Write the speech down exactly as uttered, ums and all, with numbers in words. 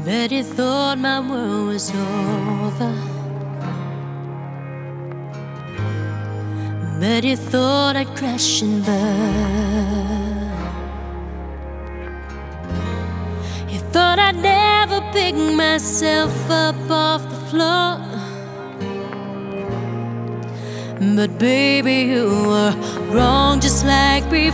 Bet you thought my world was over. Bet you thought I'd crash and burn. You thought I'd never pick myself up off the floor. But baby, you were wrong just like before.